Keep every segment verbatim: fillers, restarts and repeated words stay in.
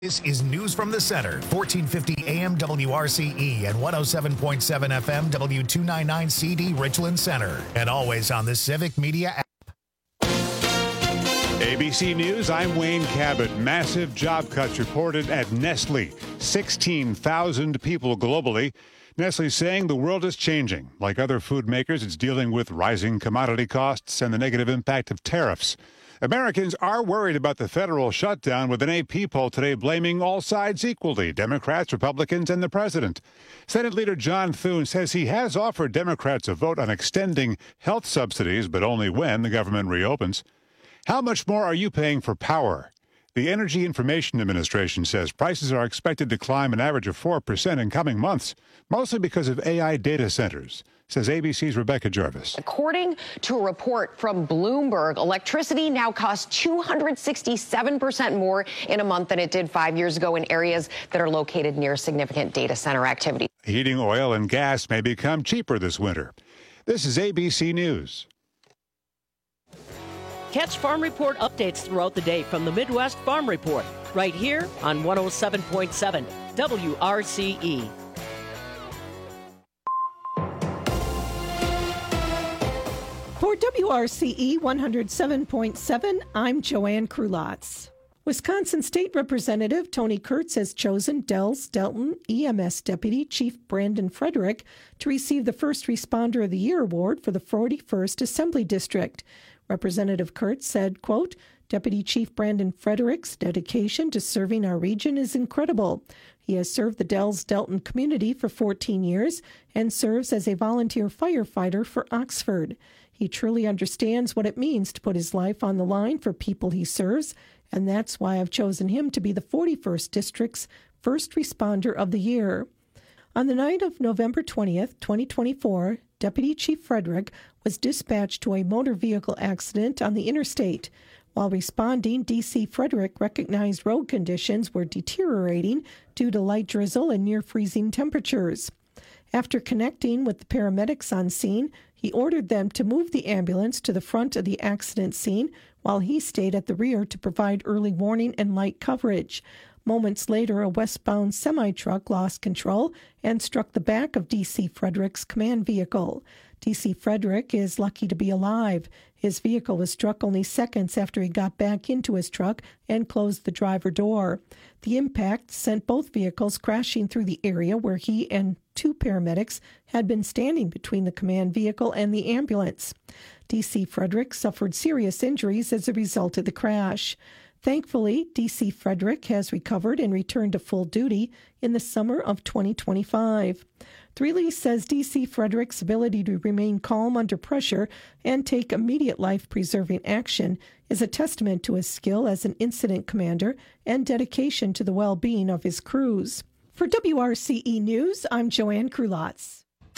This is News from the Center, fourteen fifty A M W R C E and one oh seven point seven F M W two ninety-nine C D Richland Center, and always on the Civic Media app. A B C News, I'm Wayne Cabot. Massive job cuts reported at Nestle. sixteen thousand people globally. Nestle saying the world is changing. Like other food makers, it's dealing with rising commodity costs and the negative impact of tariffs. Americans are worried about the federal shutdown, with an A P poll today blaming all sides equally, Democrats, Republicans, and the president. Senate Leader John Thune says he has offered Democrats a vote on extending health subsidies, but only when the government reopens. How much more are you paying for power? The Energy Information Administration says prices are expected to climb an average of four percent in coming months, mostly because of A I data centers, says A B C's Rebecca Jarvis. According to a report from Bloomberg, electricity now costs two hundred sixty-seven percent more in a month than it did five years ago in areas that are located near significant data center activity. Heating oil and gas may become cheaper this winter. This is A B C News. Catch Farm Report updates throughout the day from the Midwest Farm Report, right here on one oh seven point seven W R C E. For W R C E one oh seven point seven, I'm Joanne Krulotz. Wisconsin State Representative Tony Kurtz has chosen Dells Delton E M S Deputy Chief Brandon Frederick to receive the First Responder of the Year award for the forty-first Assembly District. Representative Kurtz said, quote, Deputy Chief Brandon Frederick's dedication to serving our region is incredible. He has served the Dells Delton community for fourteen years and serves as a volunteer firefighter for Oxford. He truly understands what it means to put his life on the line for people he serves, and that's why I've chosen him to be the forty-first District's First Responder of the Year. On the night of November twentieth, twenty twenty-four, Deputy Chief Frederick was dispatched to a motor vehicle accident on the interstate. While responding, D C Frederick recognized road conditions were deteriorating due to light drizzle and near-freezing temperatures. After connecting with the paramedics on scene, he ordered them to move the ambulance to the front of the accident scene while he stayed at the rear to provide early warning and light coverage. Moments later, a westbound semi-truck lost control and struck the back of D C Frederick's command vehicle. D C Frederick is lucky to be alive. His vehicle was struck only seconds after he got back into his truck and closed the driver door. The impact sent both vehicles crashing through the area where he and two paramedics had been standing between the command vehicle and the ambulance. D C Frederick suffered serious injuries as a result of the crash. Thankfully, D C Frederick has recovered and returned to full duty in the summer of twenty twenty-five. The release says D C Frederick's ability to remain calm under pressure and take immediate life-preserving action is a testament to his skill as an incident commander and dedication to the well-being of his crews. For W R C E News, I'm Joanne Krulotz.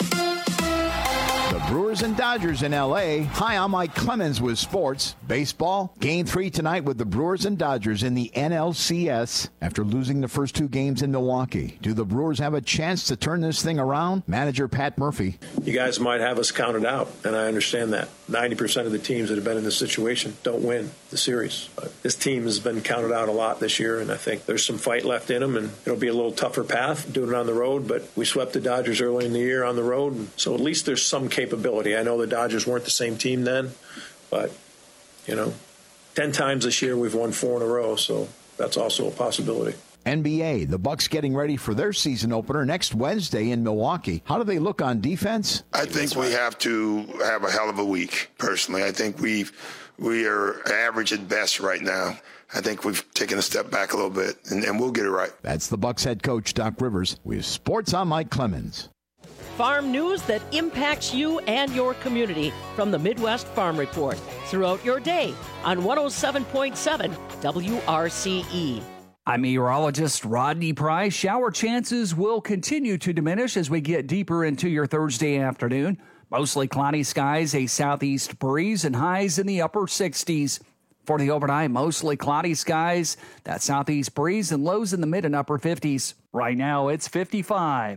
The Brewers and Dodgers in L A. Hi, I'm Mike Clemens with sports. Baseball, game three tonight with the Brewers and Dodgers in the N L C S after losing the first two games in Milwaukee. Do the Brewers have a chance to turn this thing around? Manager Pat Murphy. You guys might have us counted out, and I understand that. ninety percent of the teams that have been in this situation don't win the series. But this team has been counted out a lot this year, and I think there's some fight left in them, and it'll be a little tougher path doing it on the road, but we swept the Dodgers early in the year on the road, so at least there's some capability. I know the Dodgers weren't the same team then, but, you know, ten times this year we've won four in a row, so that's also a possibility. N B A, the Bucks getting ready for their season opener next Wednesday in Milwaukee. How do they look on defense? I think we have to have a hell of a week, personally. I think we've, we are average at best right now. I think we've taken a step back a little bit, and, and we'll get it right. That's the Bucks head coach, Doc Rivers. With sports, I'm Mike Clemens. Farm news that impacts you and your community from the Midwest Farm Report throughout your day on one oh seven point seven W R C E. I'm meteorologist Rodney Price. Shower chances will continue to diminish as we get deeper into your Thursday afternoon. Mostly cloudy skies, a southeast breeze, and highs in the upper sixties. For the overnight, mostly cloudy skies, that southeast breeze, and lows in the mid and upper fifties. Right now, it's fifty-five.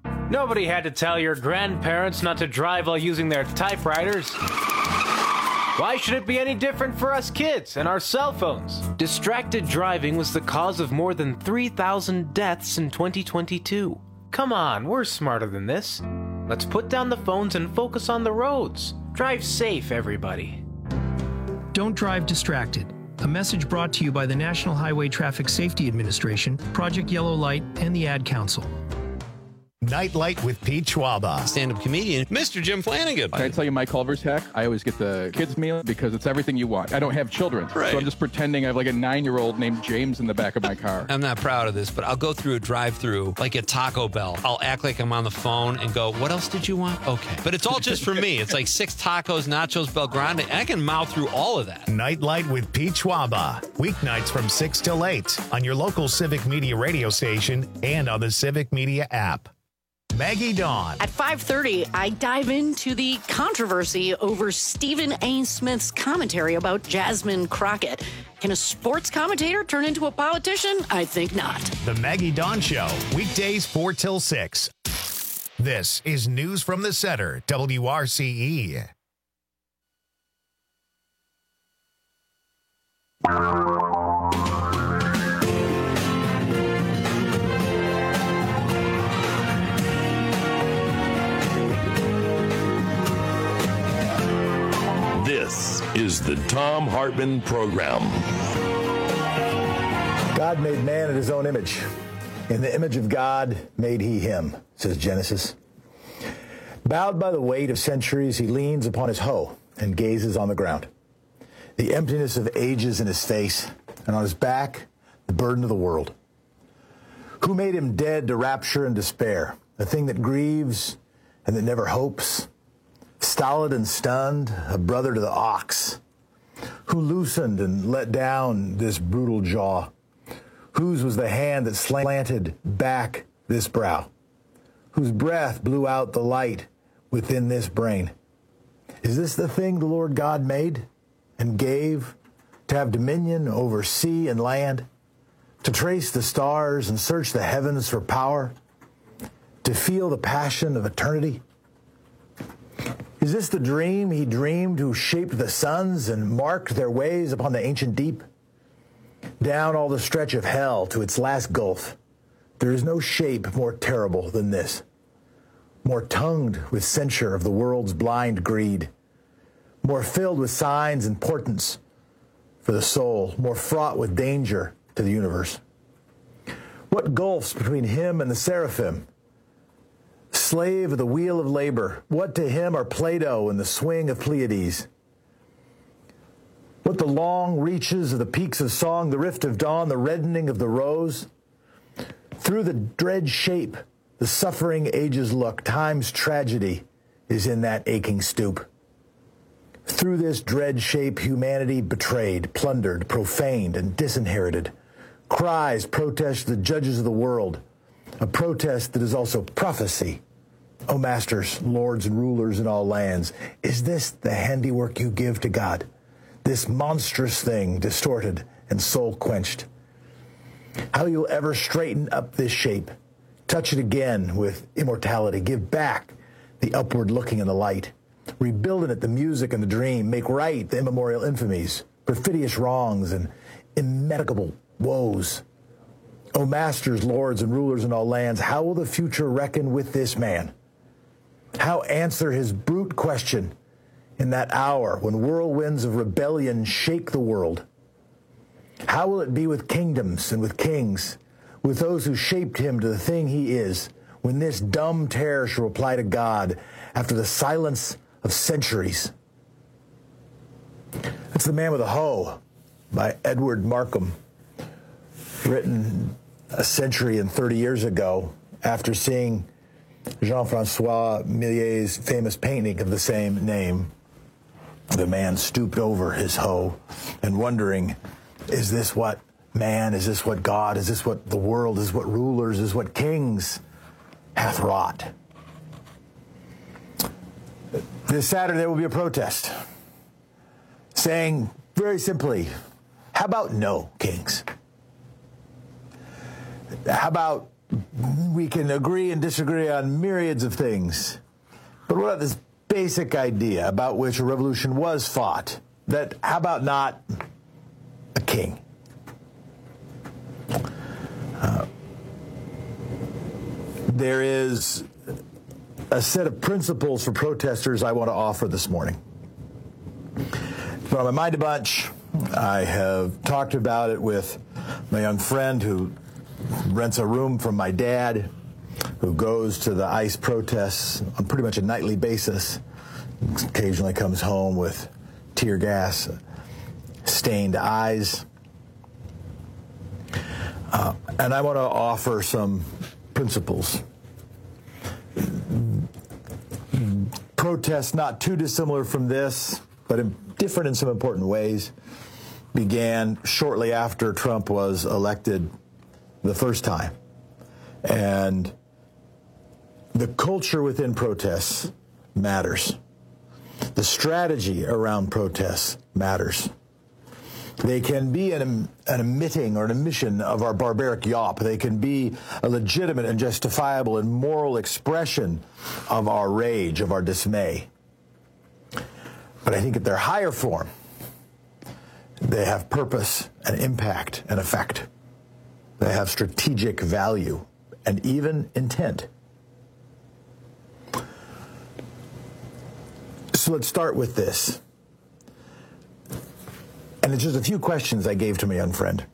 Nobody had to tell your grandparents not to drive while using their typewriters. Why should it be any different for us kids and our cell phones? Distracted driving was the cause of more than three thousand deaths in twenty twenty-two. Come on, we're smarter than this. Let's put down the phones and focus on the roads. Drive safe, everybody. Don't drive distracted. A message brought to you by the National Highway Traffic Safety Administration, Project Yellow Light, and the Ad Council. Nightlight with Pete Schwaba. Stand-up comedian, Mister Jim Flanagan. Can I tell you my Culver's hack? I always get the kids' meal because it's everything you want. I don't have children, right. So I'm just pretending I have like a nine-year-old named James in the back of my car. I'm not proud of this, but I'll go through a drive-through like at Taco Bell. I'll act like I'm on the phone and go, what else did you want? Okay. But it's all just for me. It's like six tacos, nachos, Bel Grande. I can mouth through all of that. Nightlight with Pete Schwaba. Weeknights from six till eight on your local Civic Media radio station and on the Civic Media app. Maggie Dawn. At five thirty, I dive into the controversy over Stephen A. Smith's commentary about Jasmine Crockett. Can a sports commentator turn into a politician? I think not. The Maggie Dawn Show, weekdays four till six. This is News from the Center, W R C E. This is the Thom Hartmann Program. God made man in his own image. In the image of God made he him, says Genesis. Bowed by the weight of centuries, he leans upon his hoe and gazes on the ground. The emptiness of ages in his face, and on his back, the burden of the world. Who made him dead to rapture and despair, a thing that grieves and that never hopes? Stolid and stunned, a brother to the ox. Who loosened and let down this brutal jaw? Whose was the hand that slanted back this brow? Whose breath blew out the light within this brain? Is this the thing the Lord God made and gave to have dominion over sea and land, to trace the stars and search the heavens for power, to feel the passion of eternity? Is this the dream he dreamed who shaped the suns and marked their ways upon the ancient deep? Down all the stretch of hell to its last gulf, there is no shape more terrible than this, more tongued with censure of the world's blind greed, more filled with signs and portents for the soul, more fraught with danger to the universe. What gulfs between him and the seraphim? Slave of the wheel of labor, what to him are Plato and the swing of Pleiades? What the long reaches of the peaks of song, the rift of dawn, the reddening of the rose? Through the dread shape, the suffering ages look, time's tragedy is in that aching stoop. Through this dread shape, humanity betrayed, plundered, profaned, and disinherited. Cries protest the judges of the world, a protest that is also prophecy. O masters, lords, and rulers in all lands, is this the handiwork you give to God? This monstrous thing, distorted and soul-quenched? How you'll ever straighten up this shape, touch it again with immortality, give back the upward looking and the light, rebuild in it the music and the dream, make right the immemorial infamies, perfidious wrongs, and immedicable woes. O masters, lords, and rulers in all lands, how will the future reckon with this man? How answer his brute question in that hour when whirlwinds of rebellion shake the world? How will it be with kingdoms and with kings, with those who shaped him to the thing he is, when this dumb terror shall reply to God after the silence of centuries? That's The Man with a Hoe by Edward Markham, written a century and thirty years ago after seeing Jean-Francois Millier's famous painting of the same name. The man stooped over his hoe and wondering, is this what man, is this what God, is this what the world, is what rulers, is what kings hath wrought? This Saturday there will be a protest saying very simply, how about no kings? How about we can agree and disagree on myriads of things, but what about this basic idea about which a revolution was fought that how about not a king? Uh, there is a set of principles for protesters I want to offer this morning. But on my mind a bunch, I have talked about it with my young friend who rents a room from my dad, who goes to the ICE protests on pretty much a nightly basis, occasionally comes home with tear gas, stained eyes. Uh, and I want to offer some principles. Protests not too dissimilar from this, but in, different in some important ways, began shortly after Trump was elected the first time. And the culture within protests matters. The strategy around protests matters. They can be an, an emitting or an emission of our barbaric yawp. They can be a legitimate and justifiable and moral expression of our rage, of our dismay. But I think at their higher form, they have purpose and impact and effect. They have strategic value and even intent. So let's start with this. And it's just a few questions I gave to my young friend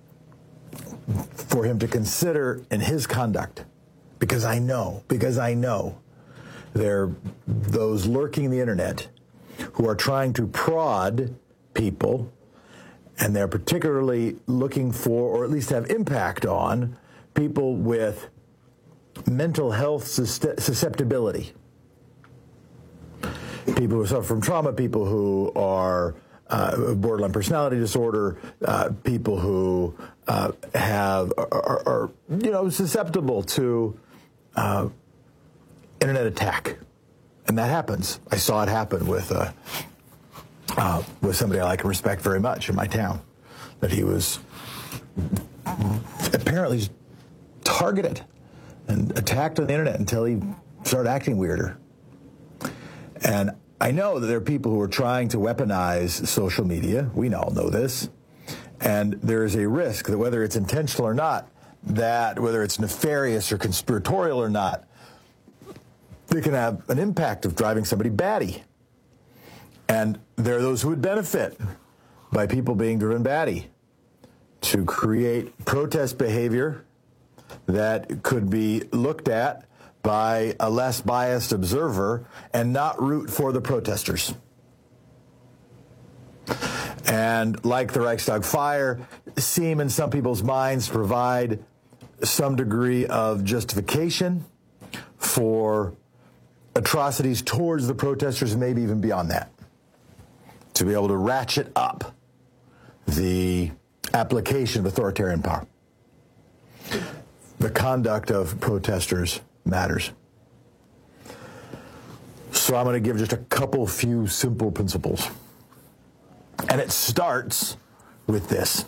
for him to consider in his conduct. Because I know, because I know there are those lurking the internet who are trying to prod people, and they're particularly looking for, or at least have impact on, people with mental health susceptibility. People who suffer from trauma, people who are uh, borderline personality disorder, uh, people who uh, have are, are, you know, susceptible to uh, internet attack, and that happens. I saw it happen with uh, uh, with somebody I like and respect very much in my town. That he was apparently targeted and attacked on the internet until he started acting weirder. And I know that there are people who are trying to weaponize social media. We all know this. And there is a risk that whether it's intentional or not, that whether it's nefarious or conspiratorial or not, they can have an impact of driving somebody batty. And there are those who would benefit by people being driven batty to create protest behavior that could be looked at by a less biased observer and not root for the protesters. And like the Reichstag fire, seem in some people's minds to provide some degree of justification for atrocities towards the protesters, maybe even beyond that, to be able to ratchet up the application of authoritarian power. The conduct of protesters matters. So I'm going to give just a couple few simple principles. And it starts with this.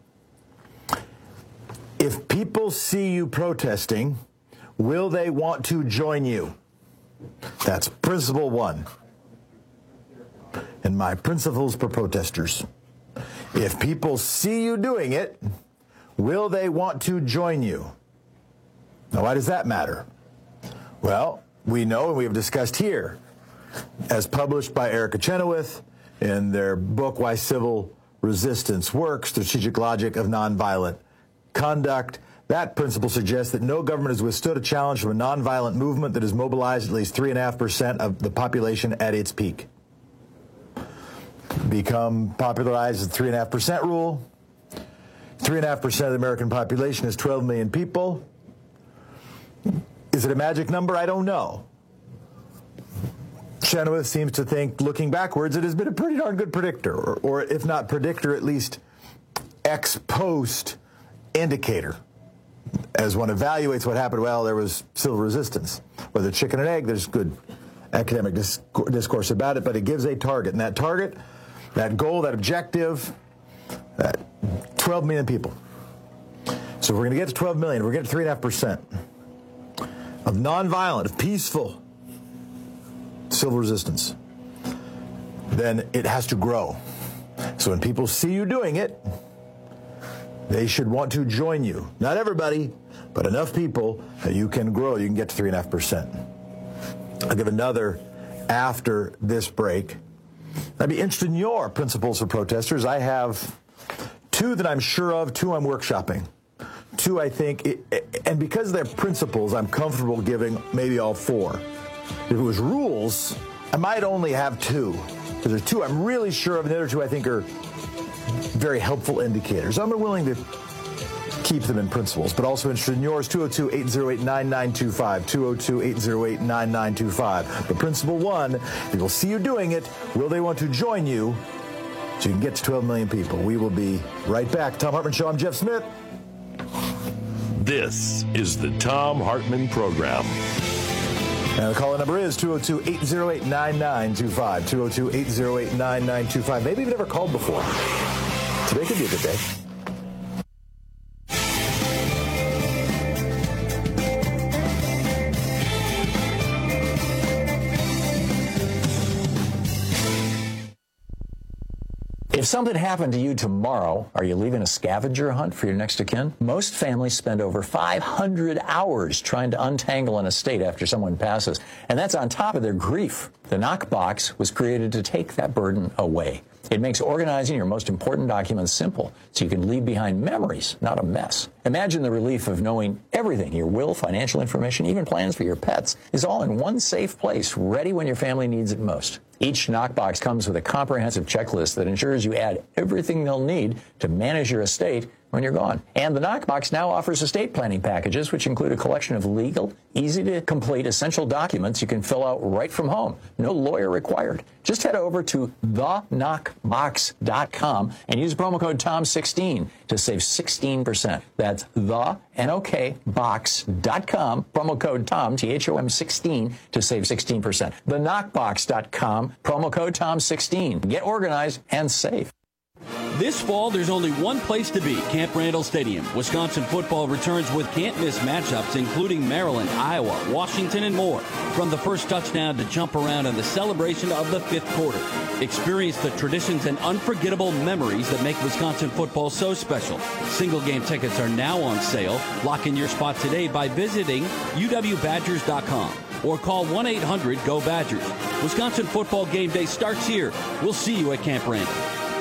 If people see you protesting, will they want to join you? That's principle one. And my principles for protesters. If people see you doing it, will they want to join you? Now, why does that matter? Well, we know, and we have discussed here, as published by Erica Chenoweth in their book, Why Civil Resistance Works, Strategic Logic of Nonviolent Conduct, that principle suggests that no government has withstood a challenge from a nonviolent movement that has mobilized at least three point five percent of the population at its peak. Become popularized the three point five percent rule. three point five percent of the American population is twelve million people. Is it a magic number? I don't know. Chenoweth seems to think, looking backwards, it has been a pretty darn good predictor, or, or if not predictor, at least ex post indicator. As one evaluates what happened, well, there was civil resistance. Whether chicken and egg, there's good academic discourse about it, but it gives a target. And that target, that goal, that objective, that twelve million people. So if we're going to get to twelve million, we're going to get to three point five percent of nonviolent, of peaceful civil resistance, then it has to grow. So when people see you doing it, they should want to join you. Not everybody, but enough people that you can grow. You can get to three point five percent. I'll give another after this break. I'd be interested in your principles for protesters. I have two that I'm sure of, two I'm workshopping. Two, I think, it, and because they're principles, I'm comfortable giving maybe all four. If it was rules, I might only have two. Because there's two I'm really sure of, and the other two I think are very helpful indicators. I'm willing to keep them in principles, but also interested in yours. two oh two, eight oh eight, nine nine two five, two oh two, eight oh eight, nine nine two five. But principle one, people see you doing it, will they want to join you so you can get to twelve million people? We will be right back. Thom Hartmann Show, I'm Jeff Smith. This is the Thom Hartmann Program. And the call number is two oh two, eight oh eight, nine nine two five, two oh two, eight oh eight, nine nine two five. Maybe you've never called before. Today could be a good day. If something happened to you tomorrow, are you leaving a scavenger hunt for your next of kin? Most families spend over five hundred hours trying to untangle an estate after someone passes, and that's on top of their grief. The Knockbox was created to take that burden away. It makes organizing your most important documents simple, so you can leave behind memories, not a mess. Imagine the relief of knowing everything, your will, financial information, even plans for your pets, is all in one safe place, ready when your family needs it most. Each Knockbox comes with a comprehensive checklist that ensures you add everything they'll need to manage your estate when you're gone. And the Knockbox now offers estate planning packages, which include a collection of legal, easy-to-complete essential documents you can fill out right from home. No lawyer required. Just head over to the knockbox dot com and use promo code Tom sixteen to save sixteen percent. That's the N O K box dot com, promo code Tom, T H O M sixteen, to save sixteen percent. the knockbox dot com, promo code Tom sixteen. Get organized and save. This fall, there's only one place to be, Camp Randall Stadium. Wisconsin football returns with can't-miss matchups, including Maryland, Iowa, Washington, and more. From the first touchdown to jump around and the celebration of the fifth quarter. Experience the traditions and unforgettable memories that make Wisconsin football so special. Single-game tickets are now on sale. Lock in your spot today by visiting U W Badgers dot com or call one eight hundred go Badgers. Wisconsin football game day starts here. We'll see you at Camp Randall.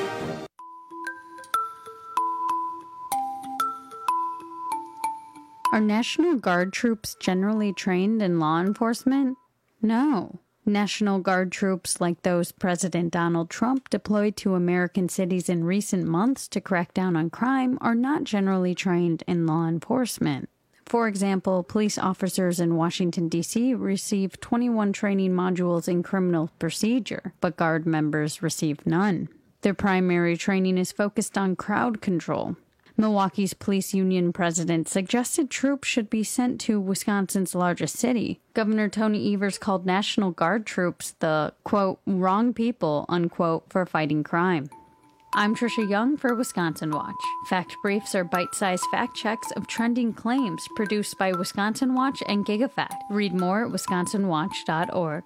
Are National Guard troops generally trained in law enforcement? No. National Guard troops like those President Donald Trump deployed to American cities in recent months to crack down on crime are not generally trained in law enforcement. For example, police officers in Washington, D C receive twenty-one training modules in criminal procedure, but Guard members receive none. Their primary training is focused on crowd control. Milwaukee's police union president suggested troops should be sent to Wisconsin's largest city. Governor Tony Evers called National Guard troops the, quote, wrong people, unquote, for fighting crime. I'm Trisha Young for Wisconsin Watch. Fact briefs are bite-sized fact checks of trending claims produced by Wisconsin Watch and GigaFact. Read more at wisconsin watch dot org.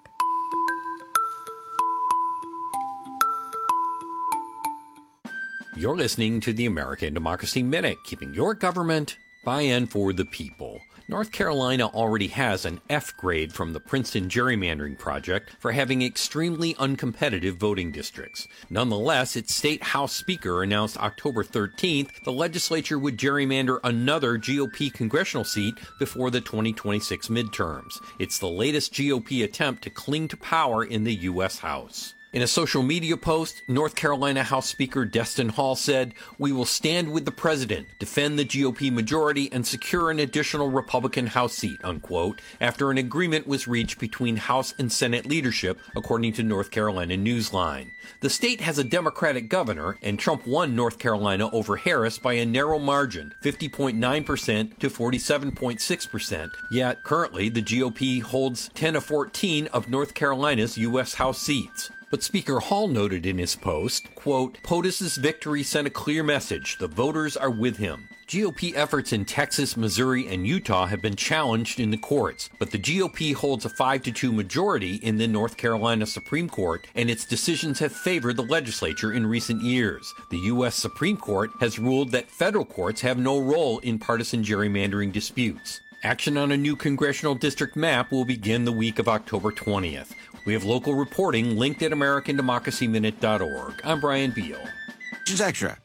You're listening to the American Democracy Minute, keeping your government by and for the people. North Carolina already has an F grade from the Princeton Gerrymandering Project for having extremely uncompetitive voting districts. Nonetheless, its state House Speaker announced October thirteenth the legislature would gerrymander another G O P congressional seat before the twenty twenty-six midterms. It's the latest G O P attempt to cling to power in the U S House. In a social media post, North Carolina House Speaker Destin Hall said, "We will stand with the president, defend the G O P majority, and secure an additional Republican House seat," unquote, after an agreement was reached between House and Senate leadership, according to North Carolina Newsline. The state has a Democratic governor, and Trump won North Carolina over Harris by a narrow margin, fifty point nine percent to forty-seven point six percent. Yet, currently, the G O P holds ten of fourteen of North Carolina's U S House seats. But Speaker Hall noted in his post, quote, POTUS's victory sent a clear message. The voters are with him. G O P efforts in Texas, Missouri, and Utah have been challenged in the courts, but the G O P holds a five to two majority in the North Carolina Supreme Court, and its decisions have favored the legislature in recent years. The U S Supreme Court has ruled that federal courts have no role in partisan gerrymandering disputes. Action on a new congressional district map will begin the week of October twentieth. We have local reporting linked at American Democracy Minute dot org. I'm Brian Beal. This is Extra.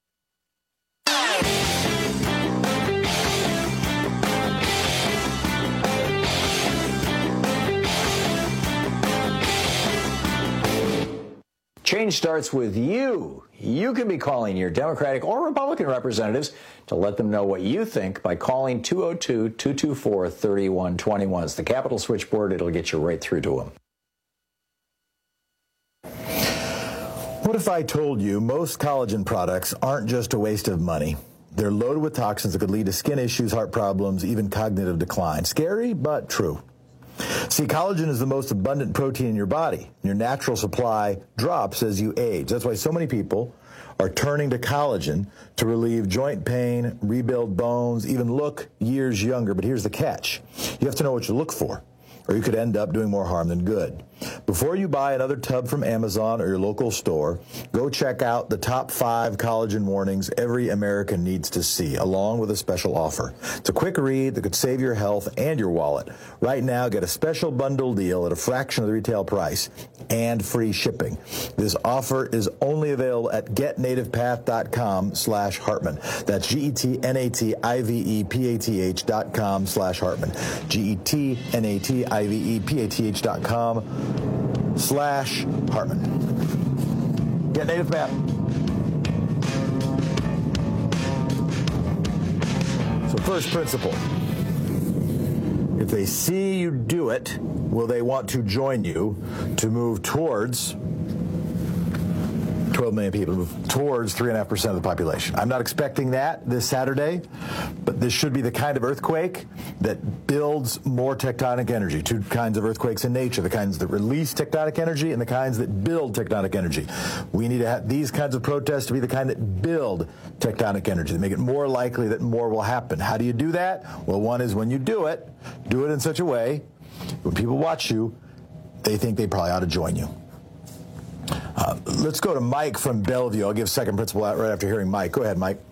Change starts with you. You can be calling your Democratic or Republican representatives to let them know what you think by calling two oh two, two two four, three one two one. It's the Capitol switchboard. It'll get you right through to them. What if I told you most collagen products aren't just a waste of money? They're loaded with toxins that could lead to skin issues, heart problems, even cognitive decline. Scary, but true. See, collagen is the most abundant protein in your body. Your natural supply drops as you age. That's why so many people are turning to collagen to relieve joint pain, rebuild bones, even look years younger. But here's the catch. You have to know what you look for, or you could end up doing more harm than good. Before you buy another tub from Amazon or your local store, go check out the top five collagen warnings every American needs to see, along with a special offer. It's a quick read that could save your health and your wallet. Right now, get a special bundle deal at a fraction of the retail price and free shipping. This offer is only available at getnativepath.com slash Hartman. That's G-E-T-N-A-T-I-V-E-P-A-T-H dot com slash Hartman. G-E-T-N-A-T-I-V-E-P-A-T-H dot com slash Hartman. Get Native Path. So first principle. If they see you do it, will they want to join you to move towards twelve million people, move towards three point five percent of the population? I'm not expecting that this Saturday, but this should be the kind of earthquake that builds more tectonic energy. Two kinds of earthquakes in nature, the kinds that release tectonic energy and the kinds that build tectonic energy. We need to have these kinds of protests to be the kind that build tectonic energy, that make it more likely that more will happen. How do you do that? Well, one is when you do it, do it in such a way, when people watch you, they think they probably ought to join you. Uh, let's go to Mike from Bellevue. I'll give second principle out right after hearing Mike. Go ahead, Mike.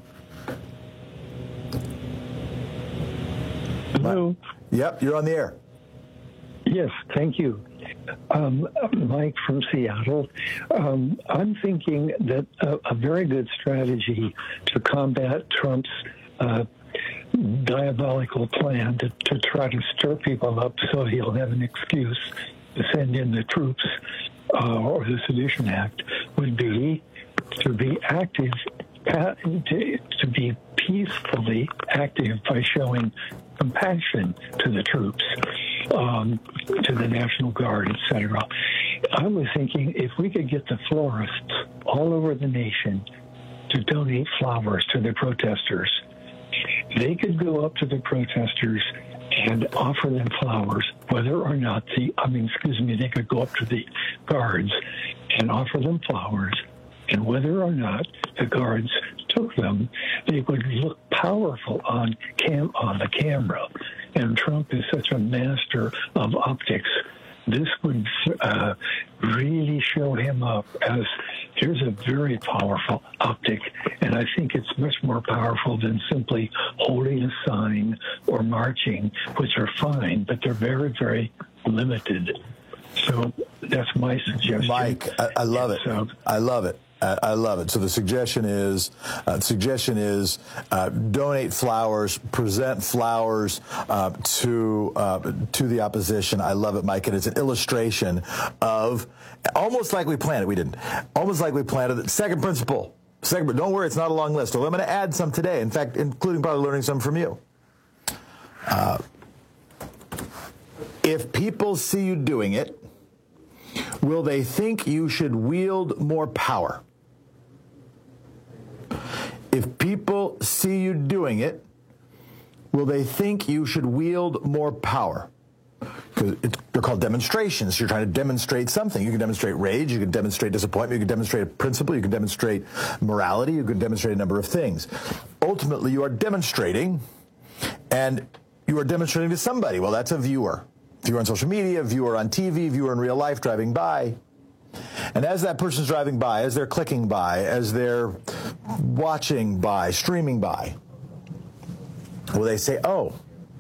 Hello. Yep, you're on the air. Yes, thank you. Um, Mike from Seattle. Um, I'm thinking that a, a very good strategy to combat Trump's uh, diabolical plan to, to try to stir people up so he'll have an excuse to send in the troops uh, or the Sedition Act would be to be active, to, to be peacefully active by showing compassion to the troops, um, to the National Guard, et cetera. I was thinking if we could get the florists all over the nation to donate flowers to the protesters, they could go up to the protesters and offer them flowers, whether or not the, I mean, excuse me, they could go up to the guards and offer them flowers, and whether or not the guards took them, they would look powerful on cam on the camera. And Trump is such a master of optics. This would uh, really show him up as here's a very powerful optic, and I think it's much more powerful than simply holding a sign or marching, which are fine, but they're very, very limited. So that's my suggestion. Mike, I, I love it. So, I love it. I love it. So the suggestion is, uh, suggestion is, uh, donate flowers, present flowers uh, to uh, to the opposition. I love it, Mike, and it's an illustration of almost like we planned it. We didn't. Almost like we planned it. Second principle. Second, but don't worry, it's not a long list. Well, I'm going to add some today. In fact, including probably learning some from you. Uh, if people see you doing it, will they think you should wield more power? If people see you doing it, will they think you should wield more power? It's, they're called demonstrations. You're trying to demonstrate something. You can demonstrate rage. You can demonstrate disappointment. You can demonstrate a principle. You can demonstrate morality. You can demonstrate a number of things. Ultimately, you are demonstrating, and you are demonstrating to somebody. Well, that's a viewer. Viewer on social media, viewer on T V, viewer in real life driving by. And as that person's driving by, as they're clicking by, as they're watching by, streaming by, will they say, oh,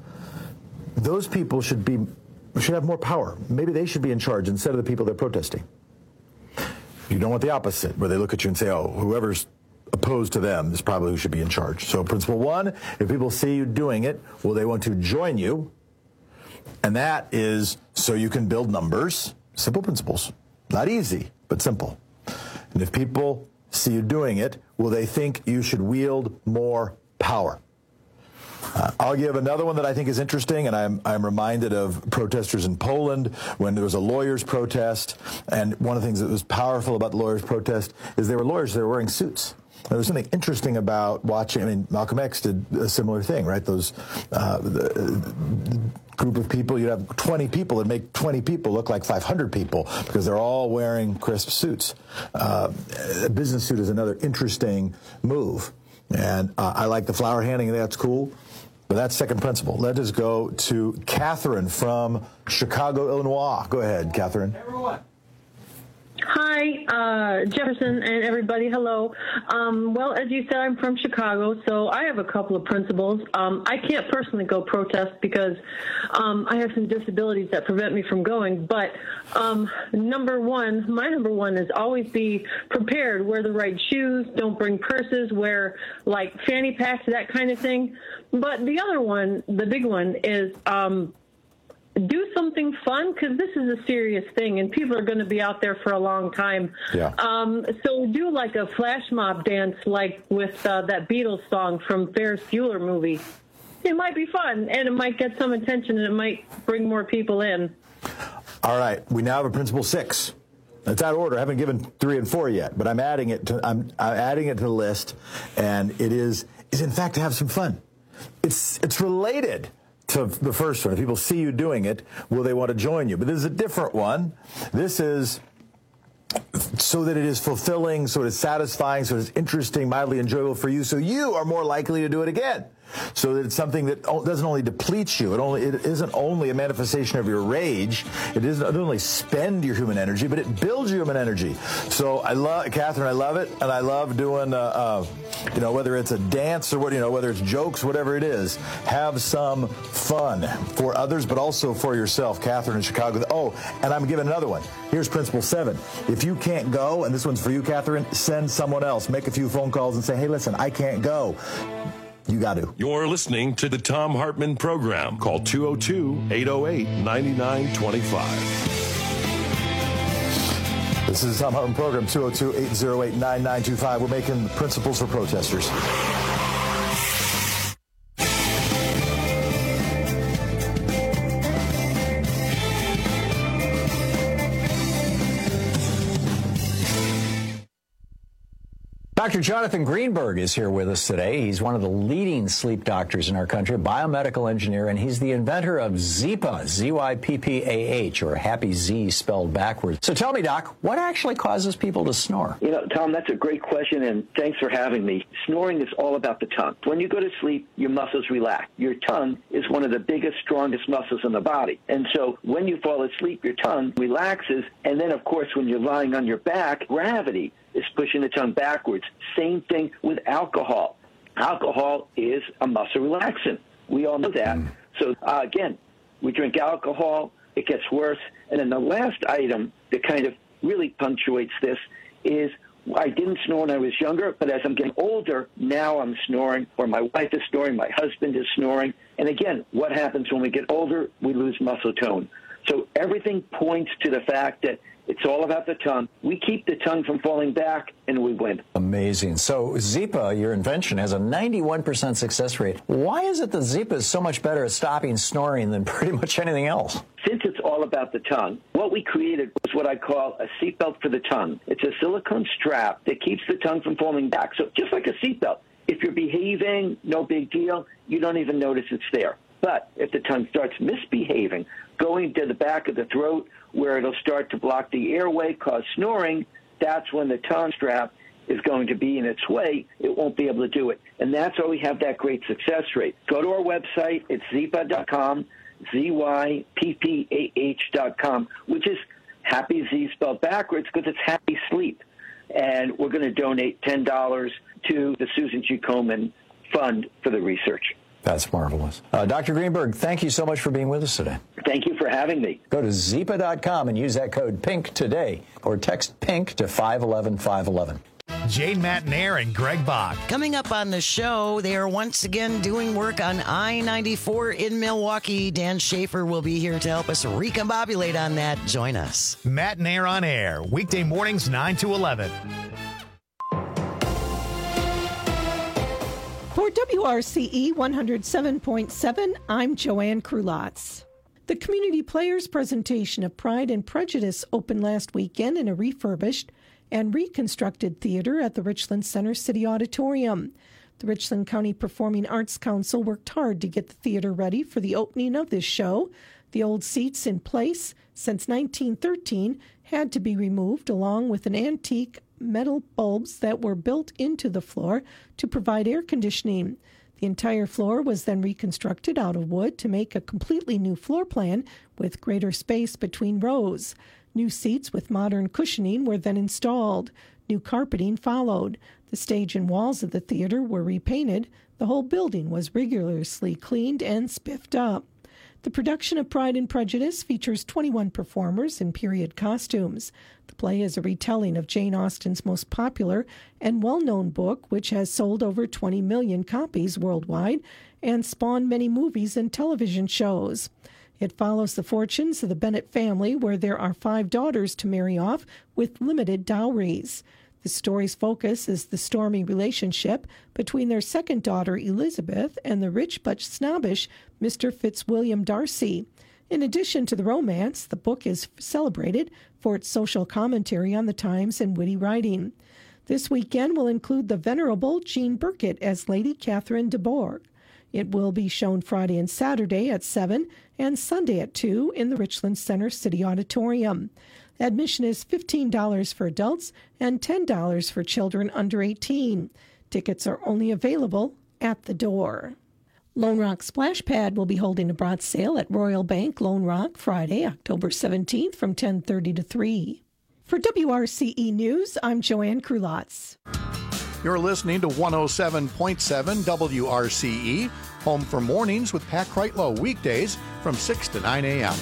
those people should be should have more power. Maybe they should be in charge instead of the people they're protesting. You don't want the opposite, where they look at you and say, oh, whoever's opposed to them is probably who should be in charge. So principle one, if people see you doing it, will they want to join you? And that is so you can build numbers. Simple principles. Not easy, but simple. And if people see you doing it, will they think you should wield more power? Uh, I'll give another one that I think is interesting, and I'm, I'm reminded of protesters in Poland when there was a lawyers' protest, and one of the things that was powerful about the lawyers' protest is they were lawyers, they were wearing suits. There was something interesting about watching, I mean, Malcolm X did a similar thing, right? Those uh, the, the group of people, you'd have twenty people that make twenty people look like five hundred people because they're all wearing crisp suits. Uh, a business suit is another interesting move. And uh, I like the flower handing, and that's cool. But that's second principle. Let us go to Catherine from Chicago, Illinois. Go ahead, Catherine. Everyone. Hi, uh, Jefferson and everybody. Hello. Um, well, as you said, I'm from Chicago, so I have a couple of principles. Um, I can't personally go protest because um, I have some disabilities that prevent me from going. But um, number one, my number one is always be prepared. Wear the right shoes. Don't bring purses. Wear, like, fanny packs, that kind of thing. But the other one, the big one, is um, do something fun, because this is a serious thing, and people are going to be out there for a long time. Yeah. Um, so do like a flash mob dance, like with uh, that Beatles song from Ferris Bueller movie. It might be fun, and it might get some attention, and it might bring more people in. All right. We now have a principle six. It's out of order. I haven't given three and four yet, but I'm adding it to I'm, I'm adding it to the list, and it is is in fact to have some fun. It's it's related to the first one. If people see you doing it, will they want to join you? But this is a different one. This is so that it is fulfilling, so it is satisfying, so it is interesting, mildly enjoyable for you, so you are more likely to do it again. So that it's something that doesn't only deplete you, it only it isn't only a manifestation of your rage, it doesn't only spend your human energy, but it builds your human energy. So I love, Catherine, I love it, and I love doing, uh, uh, you know, whether it's a dance or what, you know, whether it's jokes, whatever it is, have some fun for others, but also for yourself, Catherine in Chicago. Oh, and I'm giving another one. Here's principle seven. If you can't go, and this one's for you, Catherine, send someone else. Make a few phone calls and say, hey, listen, I can't go. You got to. You're listening to the Thom Hartmann Program. Call two oh two, eight oh eight, nine nine two five. This is the Thom Hartmann Program, two oh two, eight oh eight, nine nine two five. We're making principles for protesters. Doctor Jonathan Greenberg is here with us today. He's one of the leading sleep doctors in our country, biomedical engineer, and he's the inventor of Zyppah, Z Y P P A H, or Happy Z spelled backwards. So tell me, Doc, what actually causes people to snore? You know, Tom, that's a great question, and thanks for having me. Snoring is all about the tongue. When you go to sleep, your muscles relax. Your tongue is one of the biggest, strongest muscles in the body. And so when you fall asleep, your tongue relaxes, and then, of course, when you're lying on your back, gravity is pushing the tongue backwards. Same thing with alcohol. Alcohol is a muscle relaxant. We all know that. Mm. So, uh, again, we drink alcohol, it gets worse. And then the last item that kind of really punctuates this is I didn't snore when I was younger, but as I'm getting older, now I'm snoring, or my wife is snoring, my husband is snoring. And again, what happens when we get older? We lose muscle tone. So everything points to the fact that it's all about the tongue. We keep the tongue from falling back, and we win. Amazing. So Zyppah, your invention, has a ninety-one percent success rate. Why is it that Zyppah is so much better at stopping snoring than pretty much anything else? Since it's all about the tongue, what we created was what I call a seatbelt for the tongue. It's a silicone strap that keeps the tongue from falling back. So just like a seatbelt, if you're behaving, no big deal. You don't even notice it's there. But if the tongue starts misbehaving, going to the back of the throat where it'll start to block the airway, cause snoring, that's when the tongue strap is going to be in its way. It won't be able to do it. And that's why we have that great success rate. Go to our website. It's zyppah dot com, Z Y P P A H dot com, which is happy Z spelled backwards because it's happy sleep. And we're going to donate ten dollars to the Susan G. Komen Fund for the research. That's marvelous. Uh, Doctor Greenberg, thank you so much for being with us today. Thank you for having me. Go to zyppah dot com and use that code PINK today, or text PINK to five one one five one one. Jane Matnair and Greg Bach. Coming up on the show, they are once again doing work on I ninety-four in Milwaukee. Dan Schaefer will be here to help us recombobulate on that. Join us. Matnair on air, weekday mornings nine to eleven. For W R C E one oh seven point seven, I'm Joanne Krulotz. The Community Players presentation of Pride and Prejudice opened last weekend in a refurbished and reconstructed theater at the Richland Center City Auditorium. The Richland County Performing Arts Council worked hard to get the theater ready for the opening of this show. The old seats in place since nineteen thirteen had to be removed, along with an antique metal bulbs that were built into the floor to provide air conditioning. The entire floor was then reconstructed out of wood to make a completely new floor plan with greater space between rows. New seats with modern cushioning were then installed. New carpeting followed. The stage and walls of the theater were repainted. The whole building was rigorously cleaned and spiffed up. The production of Pride and Prejudice features twenty-one performers in period costumes. The play is a retelling of Jane Austen's most popular and well-known book, which has sold over twenty million copies worldwide and spawned many movies and television shows. It follows the fortunes of the Bennet family, where there are five daughters to marry off with limited dowries. The story's focus is the stormy relationship between their second daughter, Elizabeth, and the rich but snobbish Mister Fitzwilliam Darcy. In addition to the romance, the book is celebrated for its social commentary on the times and witty writing. This weekend will include the venerable Jean Burkett as Lady Catherine de Bourgh. It will be shown Friday and Saturday at seven and Sunday at two in the Richland Center City Auditorium. Admission is fifteen dollars for adults and ten dollars for children under eighteen. Tickets are only available at the door. Lone Rock Splash Pad will be holding a bronze sale at Royal Bank Lone Rock Friday, October seventeenth from ten thirty to three. For W R C E News, I'm Joanne Krulotz. You're listening to one oh seven point seven W R C E, home for mornings with Pat Kreitlow, weekdays from six to nine a.m.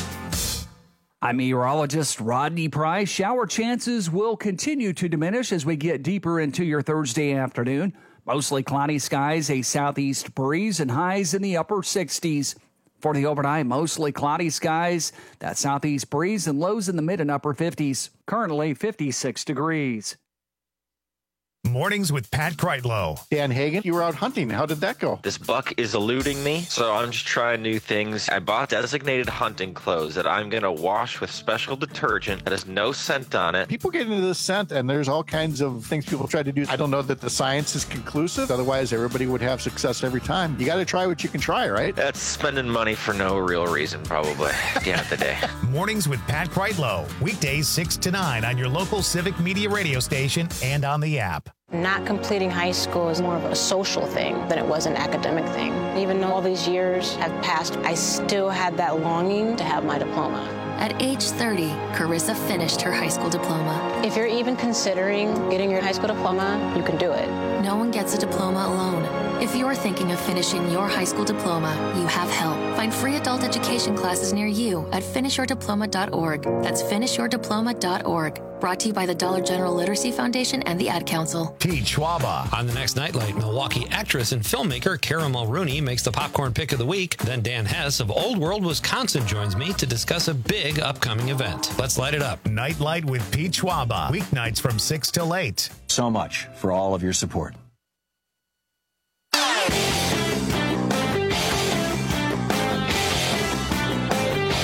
I'm meteorologist Rodney Price. Shower chances will continue to diminish as we get deeper into your Thursday afternoon. Mostly cloudy skies, a southeast breeze, and highs in the upper sixties. For the overnight, mostly cloudy skies, that southeast breeze, and lows in the mid and upper fifties. Currently fifty-six degrees. Mornings with Pat Kreitlow. Dan Hagan, you were out hunting. How did that go? This buck is eluding me, so I'm just trying new things. I bought designated hunting clothes that I'm going to wash with special detergent that has no scent on it. People get into this scent, and there's all kinds of things people try to do. I don't know that the science is conclusive. Otherwise, everybody would have success every time. You got to try what you can try, right? That's spending money for no real reason, probably, at the end of the day. Mornings with Pat Kreitlow. Weekdays six to nine on your local Civic Media radio station and on the app. Not completing high school is more of a social thing than it was an academic thing. Even though all these years have passed, I still had that longing to have my diploma. At age thirty, Carissa finished her high school diploma. If you're even considering getting your high school diploma, you can do it. No one gets a diploma alone. If you're thinking of finishing your high school diploma, you have help. Find free adult education classes near you at finish your diploma dot org. That's finish your diploma dot org. Brought to you by the Dollar General Literacy Foundation and the Ad Council. Pete Schwaba. On the next Nightlight, Milwaukee actress and filmmaker Cara Mulrooney makes the popcorn pick of the week. Then Dan Hess of Old World, Wisconsin joins me to discuss a big upcoming event. Let's light it up. Nightlight with Pete Schwaba. Weeknights from six till eight. So much for all of your support.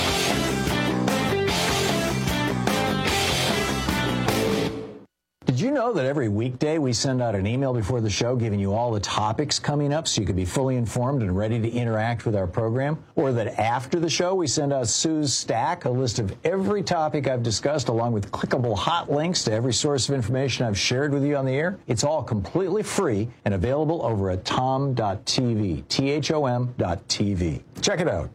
Did you you know that every weekday we send out an email before the show giving you all the topics coming up so you can be fully informed and ready to interact with our program? Or that after the show we send out Sue's Stack, a list of every topic I've discussed along with clickable hot links to every source of information I've shared with you on the air? It's all completely free and available over at tom dot t v, T H O M dot T V. Check it out.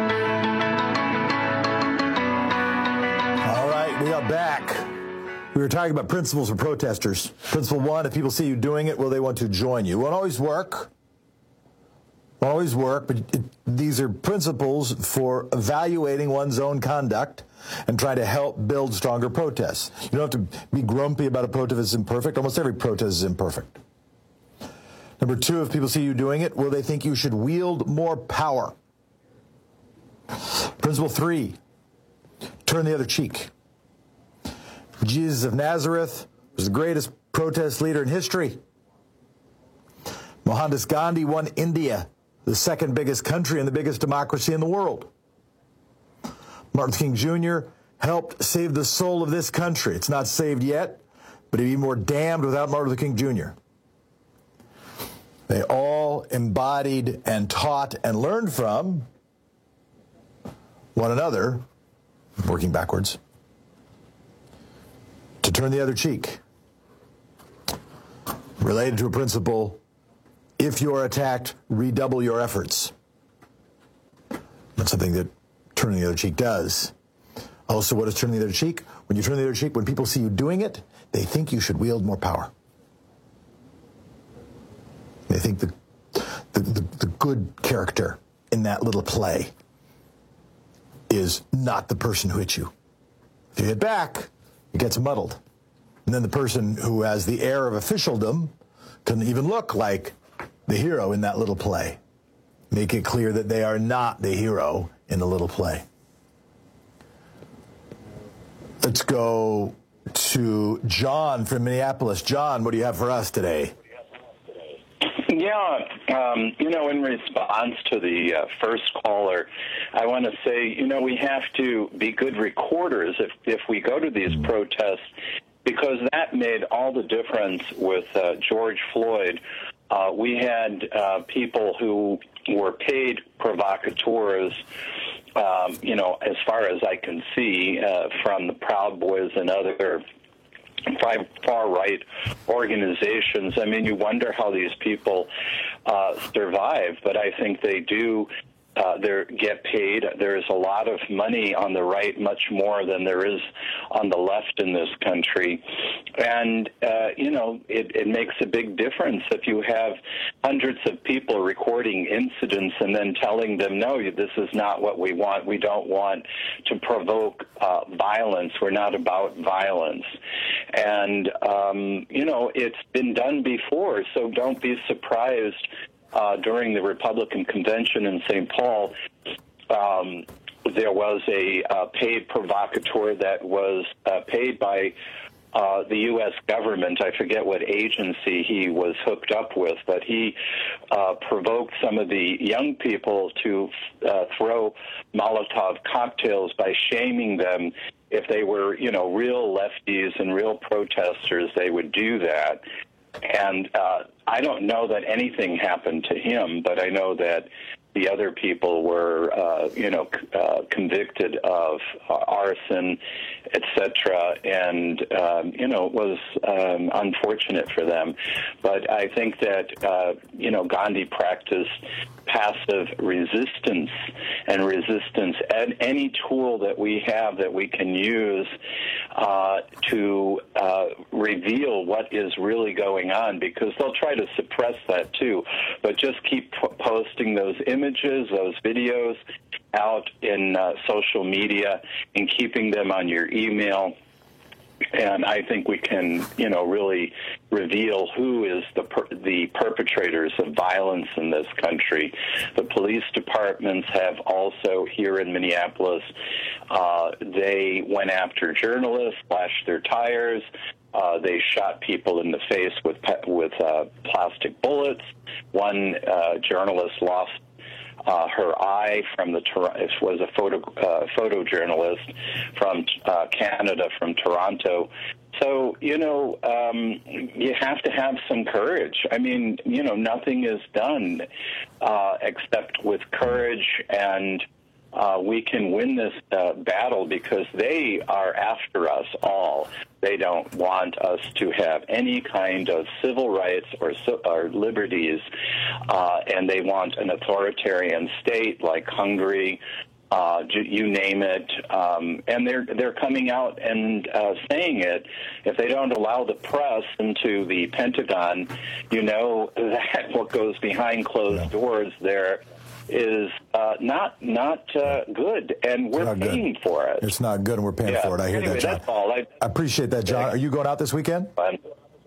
All right, we are back. We were talking about principles for protesters. Principle one, if people see you doing it, will they want to join you? It won't always work. Won't always work, but it, these are principles for evaluating one's own conduct and try to help build stronger protests. You don't have to be grumpy about a protest that's imperfect. Almost every protest is imperfect. Number two, if people see you doing it, will they think you should wield more power? Principle three, turn the other cheek. Jesus of Nazareth was the greatest protest leader in history. Mohandas Gandhi won India, the second biggest country and the biggest democracy in the world. Martin Luther King Junior helped save the soul of this country. It's not saved yet, but it'd be more damned without Martin Luther King Junior They all embodied and taught and learned from one another, working backwards, to turn the other cheek. Related to a principle, if you're attacked, redouble your efforts. That's something that turning the other cheek does. Also, what is turning the other cheek? When you turn the other cheek, when people see you doing it, they think you should wield more power. They think the, the, the, the good character in that little play is not the person who hit you. If you hit back, it gets muddled. And then the person who has the air of officialdom can even look like the hero in that little play. Make it clear that they are not the hero in the little play. Let's go to John from Minneapolis. John, what do you have for us today? Yeah, um, you know, in response to the uh, first caller, I want to say, you know, we have to be good recorders if, if we go to these protests, because that made all the difference with uh, George Floyd. Uh, we had uh, people who were paid provocateurs, um, you know, as far as I can see, uh, from the Proud Boys and other far-right organizations. I mean, you wonder how these people uh, survive, but I think they do uh, they get paid. There's a lot of money on the right, much more than there is on the left in this country. And, uh, you know, it, it makes a big difference if you have hundreds of people recording incidents and then telling them, no, this is not what we want. We don't want to provoke uh, violence. We're not about violence. And, um, you know, it's been done before, so don't be surprised. Uh, during the Republican convention in Saint Paul, um, there was a uh, paid provocateur that was uh, paid by uh, the U S government. I forget what agency he was hooked up with, but he uh, provoked some of the young people to uh, throw Molotov cocktails by shaming them. If they were, you know, real lefties and real protesters, they would do that. And uh, I don't know that anything happened to him, but I know that the other people were, uh, you know, uh, convicted of uh, arson, et cetera, and, um, you know, it was um, unfortunate for them. But I think that, uh, you know, Gandhi practiced passive resistance, and resistance and any tool that we have that we can use uh, to uh, reveal what is really going on, because they'll try to suppress that too, but just keep p- posting those images, those videos out in uh, social media and keeping them on your email. And I think we can, you know, really reveal who is the per- the perpetrators of violence in this country. The police departments have also, here in Minneapolis, uh, they went after journalists, slashed their tires. Uh, they shot people in the face with pe- with uh, plastic bullets. One uh, journalist lost Uh, her eye from the it was a photo uh, photojournalist from uh, Canada, from Toronto, So, you know, um, you have to have some courage. I mean, you know, nothing is done uh, except with courage, and uh, we can win this uh, battle because they are after us all. They don't want us to have any kind of civil rights or, or liberties, uh, and they want an authoritarian state like Hungary. Uh, you name it, um, and they're they're coming out and uh, saying it. If they don't allow the press into the Pentagon, you know that what goes behind closed yeah. doors there is uh, not not uh, good, and we're paying good. for it. It's not good, and we're paying yeah. for it. I hear anyway, that, John. That's all. I, I appreciate that, John. Are you going out this weekend? I'm,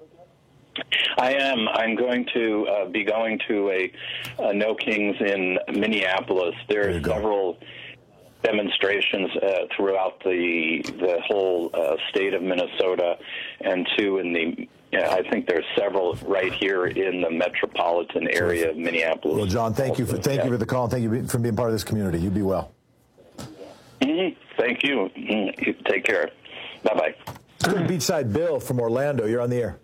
I am. I'm going to uh, be going to a, a No Kings in Minneapolis. There are several demonstrations uh, throughout the the whole uh, state of Minnesota, and two in the. Yeah, I think there's several right here in the metropolitan area of Minneapolis. Well, John, thank also. you for thank yeah. you for the call, and thank you for being part of this community. You be well. Mm-hmm. Thank you. Mm-hmm. You take care. Bye bye. Beachside Bill from Orlando. You're on the air.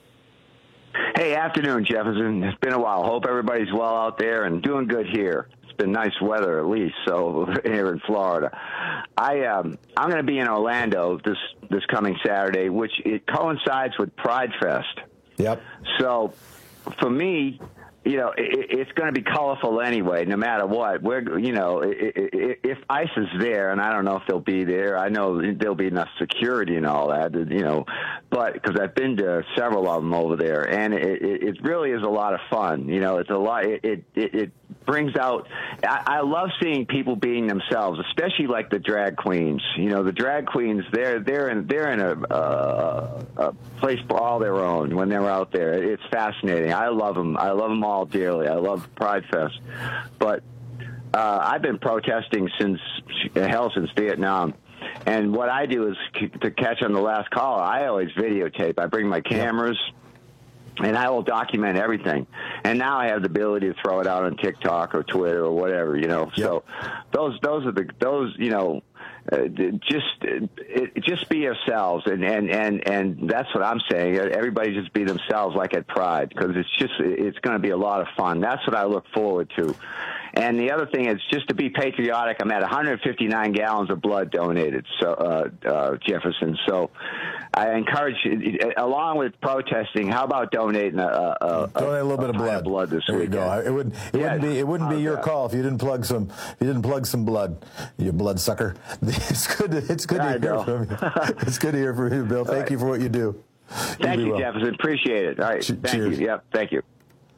Hey, afternoon, Jefferson. It's been a while. Hope everybody's well out there and doing good here. Been nice weather, at least, so here in Florida. I um, I'm going to be in Orlando this this coming Saturday, which it coincides with Pride Fest. Yep. So for me, you know, it, it's going to be colorful anyway, no matter what. We're, you know, if ICE is there, and I don't know if they'll be there. I know there'll be enough security and all that, you know, but because I've been to several of them over there, and it, it really is a lot of fun. You know, it's a lot. It it, it brings out. I, I love seeing people being themselves, especially like the drag queens. You know, the drag queens, they're they're in they're in a, uh, a place all their own when they're out there. It's fascinating. I love them. I love them all dearly. I love Pride Fest, but uh, I've been protesting since hell since Vietnam. And what I do is to catch on the last call. I always videotape. I bring my cameras. And I will document everything. And now I have the ability to throw it out on TikTok or Twitter or whatever, you know. Yep. So those those are the those you know, uh, just it, just be yourselves, and, and, and, and that's what I'm saying. Everybody just be themselves, like at Pride, because it's just it's going to be a lot of fun. That's what I look forward to. And the other thing is just to be patriotic. I'm at one hundred fifty-nine gallons of blood donated, so uh, uh, Jefferson. So I encourage, along with protesting, how about donating a, a, donate a little a bit of blood. Of blood this there weekend? You go. It wouldn't. It yeah, wouldn't be. It wouldn't be your that. call if you didn't plug some. If you didn't plug some blood, you blood sucker. It's good. To, it's good to hear from you. It's good to hear from you, Bill. Thank right. you for what you do. Thank you, you well. Jefferson. Appreciate it. All right. Che- thank cheers. you. Yep. Thank you.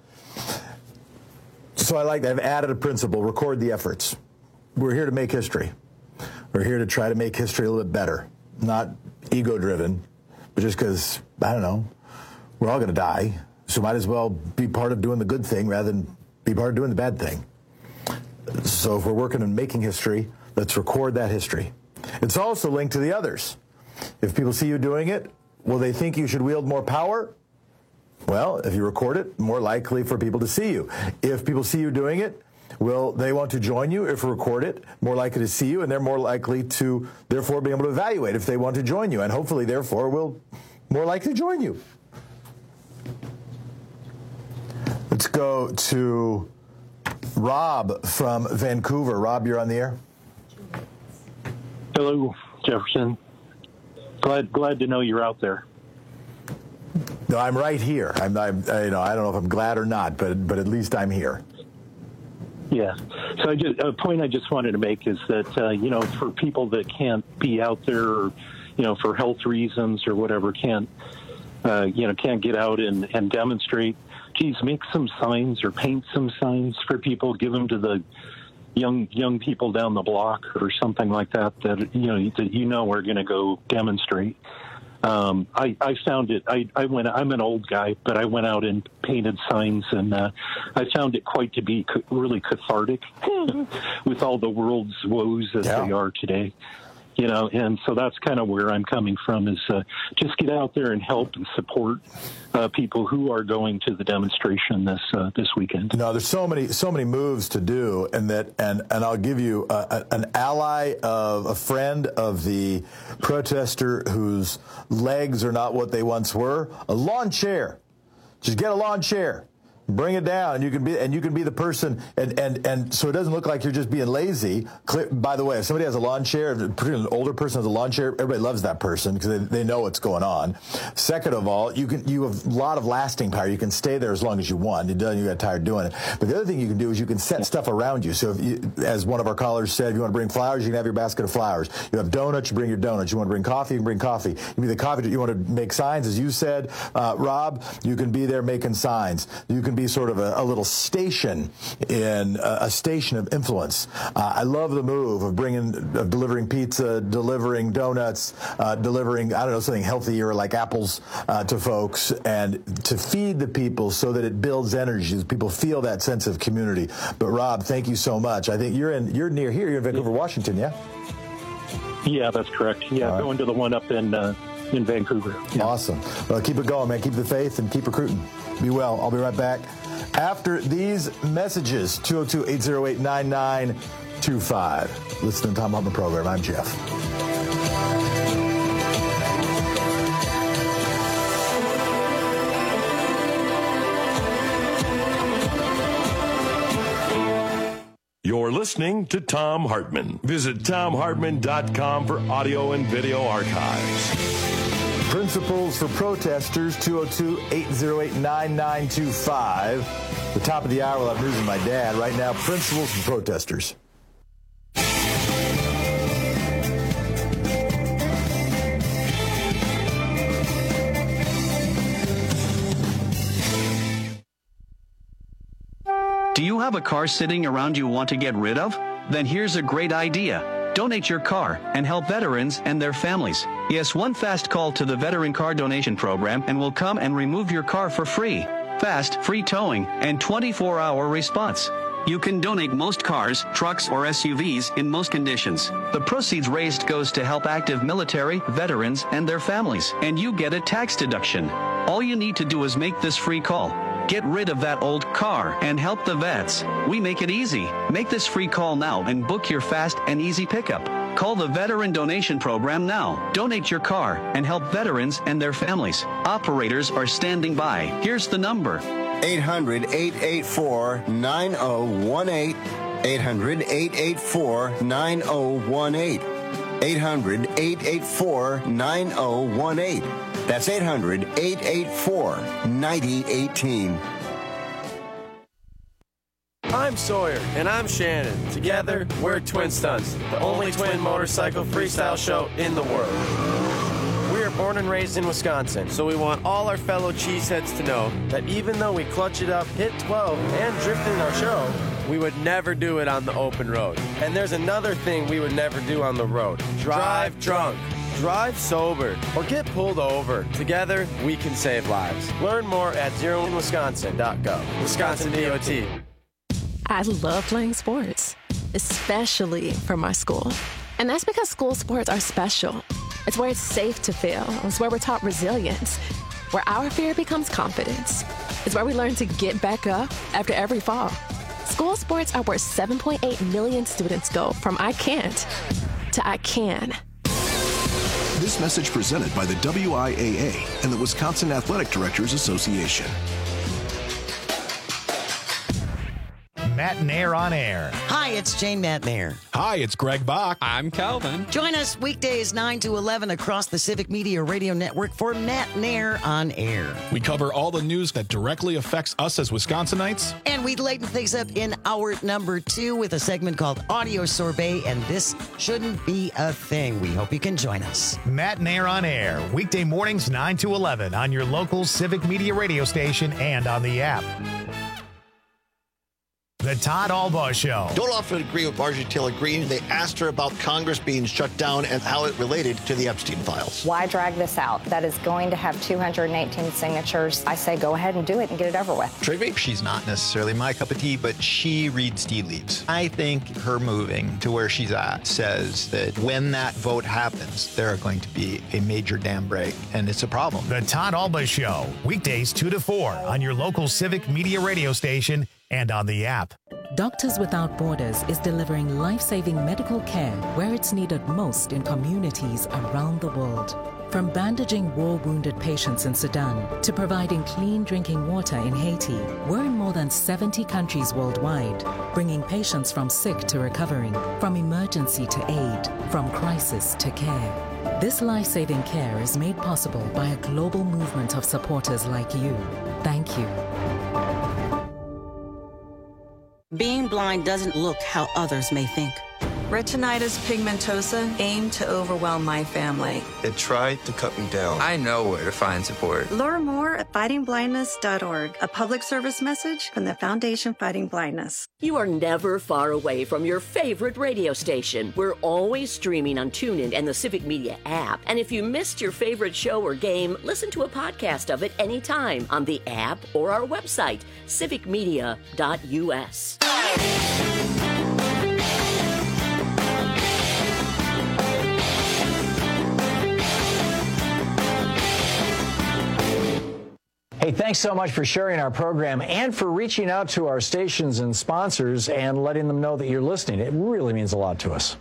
So I like that. I've added a principle, record the efforts. We're here to make history. We're here to try to make history a little bit better, not ego-driven, but just because, I don't know, we're all going to die, so might as well be part of doing the good thing rather than be part of doing the bad thing. So if we're working on making history, let's record that history. It's also linked to the others. If people see you doing it, will they think you should wield more power? Well, if you record it, more likely for people to see you. If people see you doing it, will they want to join you? If you record it, more likely to see you, and they're more likely to, therefore, be able to evaluate if they want to join you, and hopefully, therefore, will more likely join you. Let's go to Rob from Vancouver. Rob, you're on the air. Hello, Jefferson. Glad glad to know you're out there. No, I'm right here. I'm, I'm I, you know, I don't know if I'm glad or not, but but at least I'm here. Yeah. So I just, a point I just wanted to make is that uh, you know, for people that can't be out there, or, you know, for health reasons or whatever, can't uh, you know can't get out and, and demonstrate. Geez, make some signs or paint some signs for people. Give them to the young young people down the block or something like that. That you know that you know are going to go demonstrate. Um, I, I found it, I, I went, I'm an old guy, but I went out and painted signs, and uh, I found it quite to be really cathartic with all the world's woes as yeah. they are today. You know, and so that's kind of where I'm coming from is uh, just get out there and help and support uh, people who are going to the demonstration this uh, this weekend. No, there's so many so many moves to do, and that and and I'll give you a, a, an ally of a friend of the protester whose legs are not what they once were. A lawn chair. Just get a lawn chair. Bring it down, and you can be and you can be the person, and, and, and so it doesn't look like you're just being lazy. By the way, if somebody has a lawn chair, particularly an older person has a lawn chair, everybody loves that person because they, they know what's going on. Second of all, you can you have a lot of lasting power. You can stay there as long as you want. You done, you got tired doing it. But the other thing you can do is you can set stuff around you. So if you, as one of our callers said, if you want to bring flowers, you can have your basket of flowers. You have donuts, you bring your donuts. You want to bring coffee, you can bring coffee. You can be the coffee. You want to make signs, as you said, uh, Rob. You can be there making signs. You can be sort of a, a little station in uh, a station of influence. Uh, I love the move of bringing, of delivering pizza, delivering donuts, uh, delivering, I don't know, something healthier like apples uh, to folks, and to feed the people so that it builds energy, so people feel that sense of community. But Rob, thank you so much. I think you're in, you're near here. You're in Vancouver, Washington, yeah? Yeah, that's correct. Yeah, right. Going to the one up in uh, in Vancouver. Yeah. Awesome. Well, keep it going, man. Keep the faith and keep recruiting. Be well. I'll be right back after these messages. two oh two, eight oh eight, nine nine two five. Listen to the Thom Hartmann Program. I'm Jeff. You're listening to Thom Hartmann. Visit thom hartmann dot com for audio and video archives. Principles for protesters, two oh two, eight oh eight, nine nine two five. The top of the hour, we'll have news with my dad. Right now, principles for protesters. Do you have a car sitting around you want to get rid of? Then here's a great idea. Donate your car and help veterans and their families. Yes, one fast call to the Veteran Car Donation Program and we'll come and remove your car for free. Fast, free towing, and twenty-four hour response. You can donate most cars, trucks, or S U Vs in most conditions. The proceeds raised goes to help active military, veterans, and their families, and you get a tax deduction. All you need to do is make this free call. Get rid of that old car and help the vets. We make it easy. Make this free call now and book your fast and easy pickup. Call the Veteran Donation Program now. Donate your car and help veterans and their families. Operators are standing by. Here's the number. eight hundred, eight eight four, nine oh one eight. eight hundred, eight eight four, nine oh one eight. eight hundred, eight eight four, nine oh one eight. That's eight hundred, eight eight four, nine oh one eight. I'm Sawyer. And I'm Shannon. Together, we're Twin Stunts, the only twin motorcycle freestyle show in the world. We are born and raised in Wisconsin, so we want all our fellow cheeseheads to know that even though we clutch it up, hit twelve, and drift in our show, we would never do it on the open road. And there's another thing we would never do on the road. Drive drunk. Drive sober or get pulled over. Together, we can save lives. Learn more at zero in wisconsin dot gov. Wisconsin D O T. I love playing sports, especially for my school. And that's because school sports are special. It's where it's safe to fail. It's where we're taught resilience, where our fear becomes confidence. It's where we learn to get back up after every fall. School sports are where seven point eight million students go from I can't to I can. This message presented by the W I A A and the Wisconsin Athletic Directors Association. Matt Nair on air. Hi, it's Jane Matt Nair. Hi, it's Greg Bach. I'm Calvin. Join us weekdays nine to eleven across the Civic Media Radio Network for Matt Nair on air. We cover all the news that directly affects us as Wisconsinites. And we lighten things up in hour number two with a segment called Audio Sorbet, and this shouldn't be a thing. We hope you can join us. Matt Nair on air, weekday mornings nine to eleven on your local Civic Media radio station and on the app. The The Todd Albaugh Show. Don't often agree with Marjorie Taylor Greene. They asked her about Congress being shut down and how it related to the Epstein files. Why drag this out? That is going to have two hundred eighteen signatures. I say go ahead and do it and get it over with. Trigby? She's not necessarily my cup of tea, but she reads tea leaves. I think her moving to where she's at says that when that vote happens, there are going to be a major dam break, and it's a problem. The Todd Albaugh Show, weekdays two to four on your local Civic Media radio station and on the app. Doctors Without Borders is delivering life-saving medical care where it's needed most in communities around the world. From bandaging war-wounded patients in Sudan to providing clean drinking water in Haiti, we're in more than seventy countries worldwide, bringing patients from sick to recovering, from emergency to aid, from crisis to care. This life-saving care is made possible by a global movement of supporters like you. Thank you. Being blind doesn't look how others may think. Retinitis pigmentosa aimed to overwhelm my family. It tried to cut me down. I know where to find support. Learn more at fighting blindness dot org, a public service message from the Foundation Fighting Blindness. You are never far away from your favorite radio station. We're always streaming on TuneIn and the Civic Media app. And if you missed your favorite show or game, listen to a podcast of it anytime on the app or our website, civic media dot u s. Hey, thanks so much for sharing our program and for reaching out to our stations and sponsors and letting them know that you're listening. It really means a lot to us.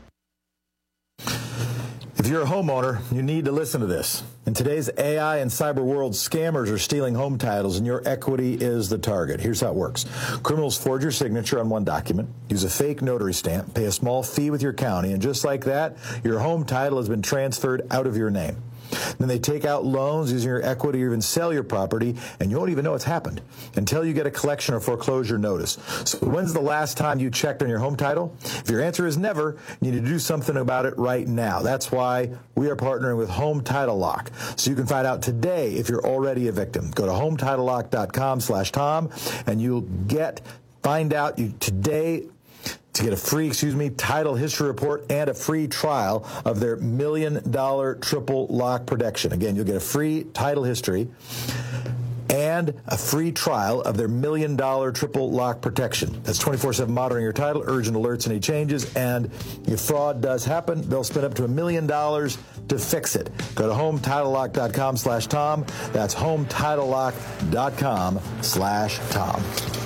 If you're a homeowner, you need to listen to this. In today's A I and cyber world, scammers are stealing home titles, and your equity is the target. Here's how it works. Criminals forge your signature on one document, use a fake notary stamp, pay a small fee with your county, and just like that, your home title has been transferred out of your name. Then they take out loans using your equity or even sell your property, and you won't even know it's happened until you get a collection or foreclosure notice. So when's the last time you checked on your home title? If your answer is never, you need to do something about it right now. That's why we are partnering with Home Title Lock. So you can find out today if you're already a victim. Go to home title lock dot com slash Tom, and you'll get, find out you today to get a free, excuse me, title history report and a free trial of their million dollar triple lock protection. Again, you'll get a free title history and a free trial of their million dollar triple lock protection. That's twenty-four seven monitoring your title, urgent alerts, any changes, and if fraud does happen, they'll spend up to a million dollars to fix it. Go to home title lock dot com slash Tom. That's home title lock dot com slash Tom.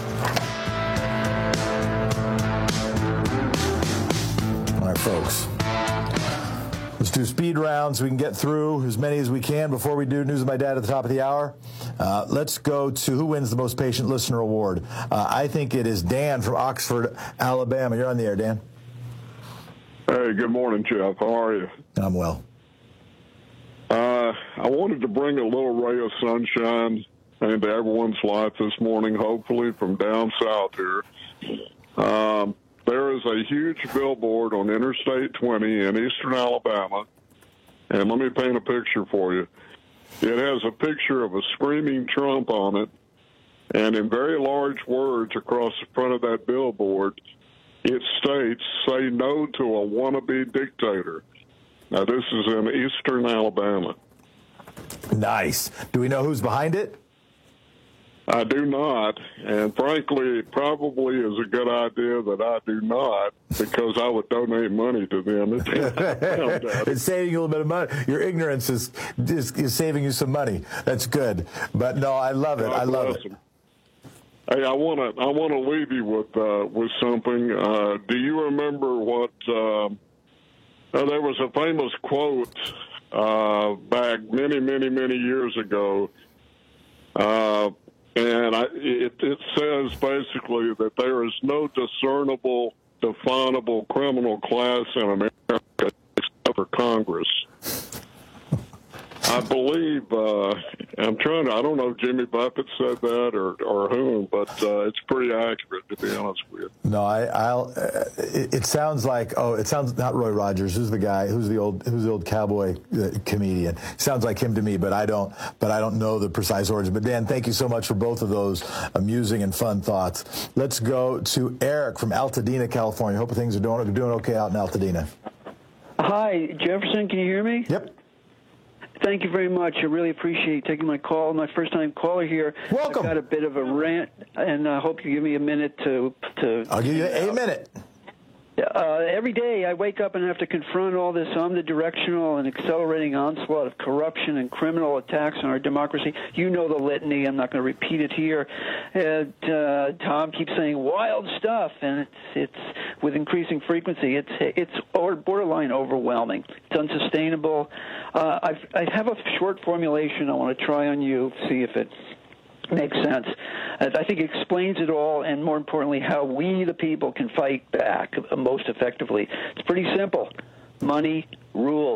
All right, folks. Let's do speed rounds so we can get through as many as we can before we do News of My Dad at the top of the hour. Uh, let's go to who wins the most patient listener award. Uh, I think it is Dan from Oxford, Alabama. You're on the air, Dan. Hey, good morning, Jeff. How are you? I'm well. Uh, I wanted to bring a little ray of sunshine into everyone's life this morning, hopefully from down south here. Um, there is a huge billboard on Interstate twenty in eastern Alabama, and let me paint a picture for you. It has a picture of a screaming Trump on it, and in very large words across the front of that billboard, it states, "Say no to a wannabe dictator." Now, this is in eastern Alabama. Nice. Do we know who's behind it? I do not, and frankly, it probably is a good idea that I do not, because I would donate money to them. It's saving you a little bit of money. Your ignorance is, is is saving you some money. That's good. But no, I love it. God I love bless it. them. Hey, I want to I want to leave you with uh, with something. Uh, do you remember what? Uh, uh, there was a famous quote uh, back many, many, many years ago. Uh, And I, it, it says basically that there is no discernible, definable criminal class in America except for Congress. I believe uh, I'm trying to, I don't know if Jimmy Buffett said that or, or whom, but uh, it's pretty accurate, to be honest with you. No, I, I'll, uh, it, it sounds like, oh, it sounds, not Roy Rogers, who's the guy, who's the old, who's the old cowboy uh, comedian. Sounds like him to me, but I don't, but I don't know the precise origin. But Dan, thank you so much for both of those amusing and fun thoughts. Let's go to Eric from Altadena, California. Hope things are doing, doing okay out in Altadena. Hi, Jefferson, can you hear me? Yep. Thank you very much. I really appreciate taking my call. My first-time caller here. Welcome. I've got a bit of a rant, and I hope you give me a minute to... to I'll give you a minute. Uh, every day I wake up and have to confront all this omnidirectional and accelerating onslaught of corruption and criminal attacks on our democracy. You know the litany. I'm not going to repeat it here. And, uh, Tom keeps saying wild stuff, and it's it's with increasing frequency. It's it's borderline overwhelming. It's unsustainable. Uh, I've, I have a short formulation I want to try on you, see if it makes sense. I think it explains it all, and more importantly, how we, the people, can fight back most effectively. It's pretty simple. Money rules.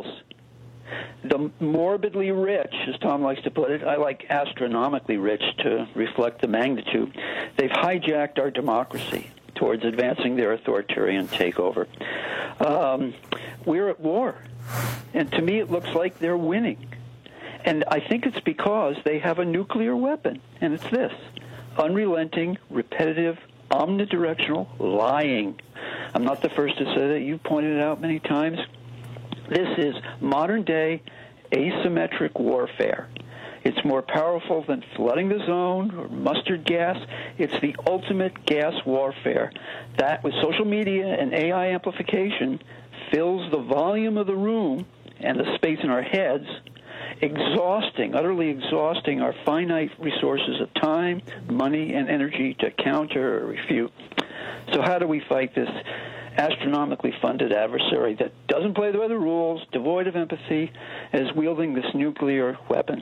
The morbidly rich, as Tom likes to put it, I like astronomically rich to reflect the magnitude, they've hijacked our democracy towards advancing their authoritarian takeover. Um, we're at war, and to me it looks like they're winning. And I think it's because they have a nuclear weapon, and it's this: unrelenting, repetitive, omnidirectional lying. I'm not the first to say that. You pointed it out many times. This is modern-day asymmetric warfare. It's more powerful than flooding the zone or mustard gas. It's the ultimate gas warfare. That, with social media and A I amplification, fills the volume of the room and the space in our heads, exhausting, utterly exhausting our finite resources of time, money, and energy to counter or refute. So how do we fight this astronomically funded adversary that doesn't play by the rules, devoid of empathy, is wielding this nuclear weapon?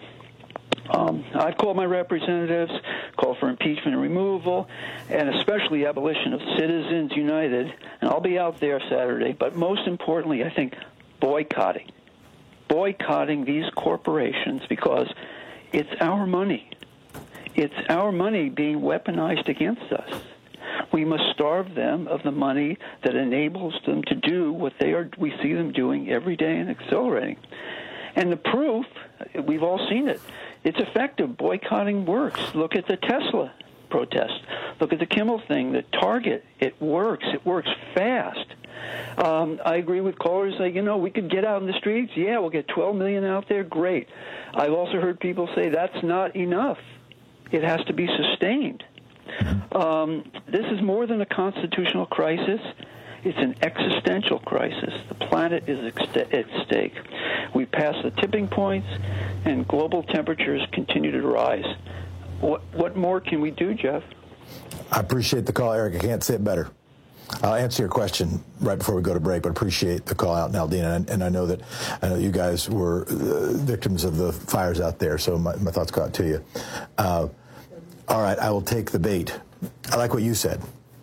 Um, I've called my representatives, called for impeachment and removal, and especially abolition of Citizens United, and I'll be out there Saturday, but most importantly, I think boycotting. boycotting these corporations because it's our money. It's our money being weaponized against us. We must starve them of the money that enables them to do what they are. We see them doing every day and accelerating. And the proof, we've all seen it. It's effective. Boycotting works. Look at the Tesla protest. Look at the Kimmel thing, the Target. It works. It works fast. Um, I agree with callers that, you know, we could get out in the streets. Yeah, we'll get twelve million out there. Great. I've also heard people say that's not enough. It has to be sustained. Um, this is more than a constitutional crisis. It's an existential crisis. The planet is at stake. We pass the tipping points, and global temperatures continue to rise. What, what more can we do, Jeff? I appreciate the call, Eric. I can't say it better. I'll answer your question right before we go to break, but appreciate the call out in Aldina. And, and I know that I know you guys were uh, victims of the fires out there, so my, my thoughts go out to you. Uh, all right, I will take the bait. I like what you said.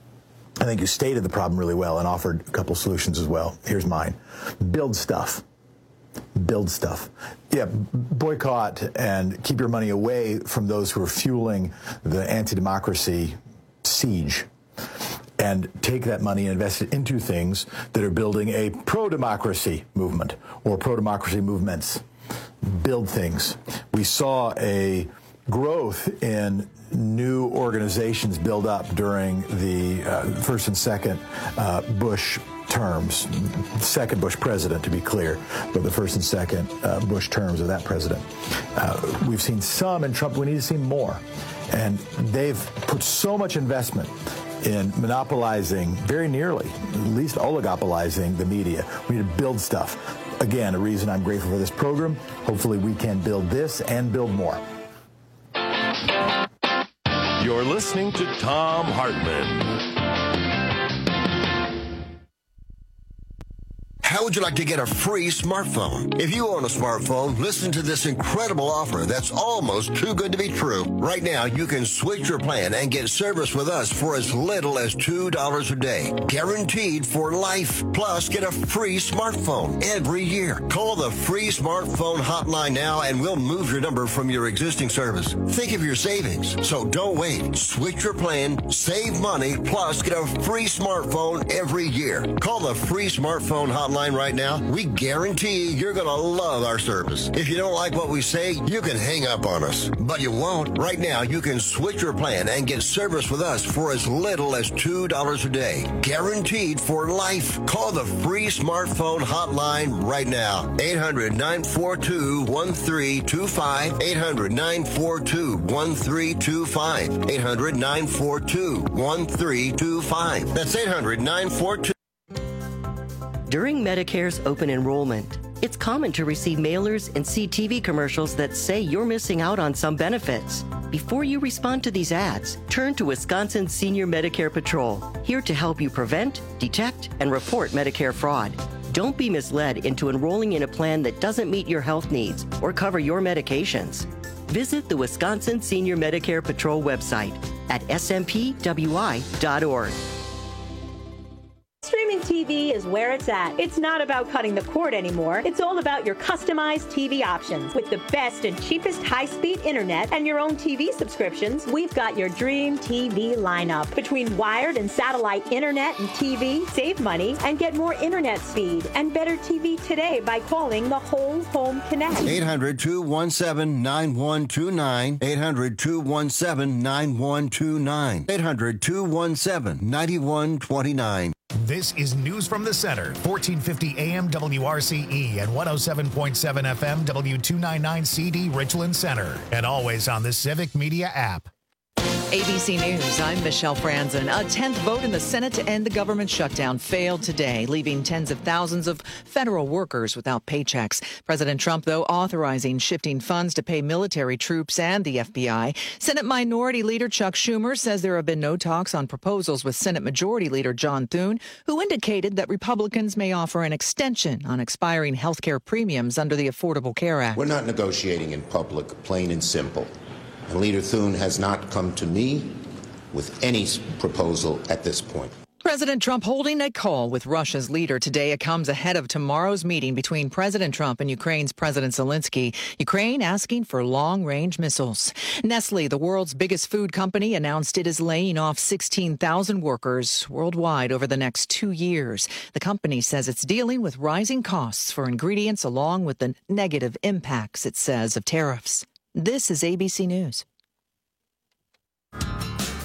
I think you stated the problem really well and offered a couple solutions as well. Here's mine. Build stuff. Build stuff. Yeah, boycott and keep your money away from those who are fueling the anti-democracy siege. And take that money and invest it into things that are building a pro-democracy movement or pro-democracy movements. Build things. We saw a growth in new organizations build up during the uh, first and second uh, Bush terms, second Bush president, to be clear, but the first and second uh, Bush terms of that president. Uh, we've seen some in Trump. We need to see more. And they've put so much investment in monopolizing, very nearly, at least oligopolizing the media. We need to build stuff. Again, a reason I'm grateful for this program. Hopefully we can build this and build more. You're listening to Thom Hartmann. how would you like to get a free smartphone? If you own a smartphone, listen to this incredible offer that's almost too good to be true. Right now, you can switch your plan and get service with us for as little as two dollars a day. Guaranteed for life. Plus, get a free smartphone every year. Call the free smartphone hotline now and we'll move your number from your existing service. Think of your savings. So don't wait. Switch your plan, save money, plus get a free smartphone every year. Call the free smartphone hotline right now. We guarantee you're going to love our service. If you don't like what we say, you can hang up on us. But you won't. Right now, you can switch your plan and get service with us for as little as two dollars a day. Guaranteed for life. Call the free smartphone hotline right now. eight hundred, nine four two, one three two five. eight hundred, nine four two, one three two five. eight hundred, nine four two, one three two five. That's eight hundred, nine four two. During Medicare's open enrollment, it's common to receive mailers and see T V commercials that say you're missing out on some benefits. Before you respond to these ads, turn to Wisconsin Senior Medicare Patrol, here to help you prevent, detect, and report Medicare fraud. Don't be misled into enrolling in a plan that doesn't meet your health needs or cover your medications. Visit the Wisconsin Senior Medicare Patrol website at s m p w i dot org. Streaming T V is where it's at. It's not about cutting the cord anymore. It's all about your customized T V options. With the best and cheapest high-speed internet and your own T V subscriptions, we've got your dream T V lineup. Between wired and satellite internet and T V, save money and get more internet speed and better T V today by calling the Whole Home Connect. eight hundred, two one seven, nine one two nine. eight hundred, two one seven, nine one two nine. eight hundred, two one seven, nine one two nine. This is News from the Center, fourteen fifty A M W R C E and one oh seven point seven F M W two ninety-nine C D Richland Center, and always on the Civic Media app. A B C News, I'm Michelle Franzen. A tenth vote in the Senate to end the government shutdown failed today, leaving tens of thousands of federal workers without paychecks. President Trump, though, authorizing shifting funds to pay military troops and the F B I. Senate Minority Leader Chuck Schumer says there have been no talks on proposals with Senate Majority Leader John Thune, who indicated that Republicans may offer an extension on expiring health care premiums under the Affordable Care Act. We're not negotiating in public, plain and simple. And Leader Thune has not come to me with any proposal at this point. President Trump holding a call with Russia's leader today. It comes ahead of tomorrow's meeting between President Trump and Ukraine's President Zelensky. Ukraine asking for long-range missiles. Nestle, the world's biggest food company, announced it is laying off sixteen thousand workers worldwide over the next two years. The company says it's dealing with rising costs for ingredients along with the negative impacts, it says, of tariffs. This is A B C News.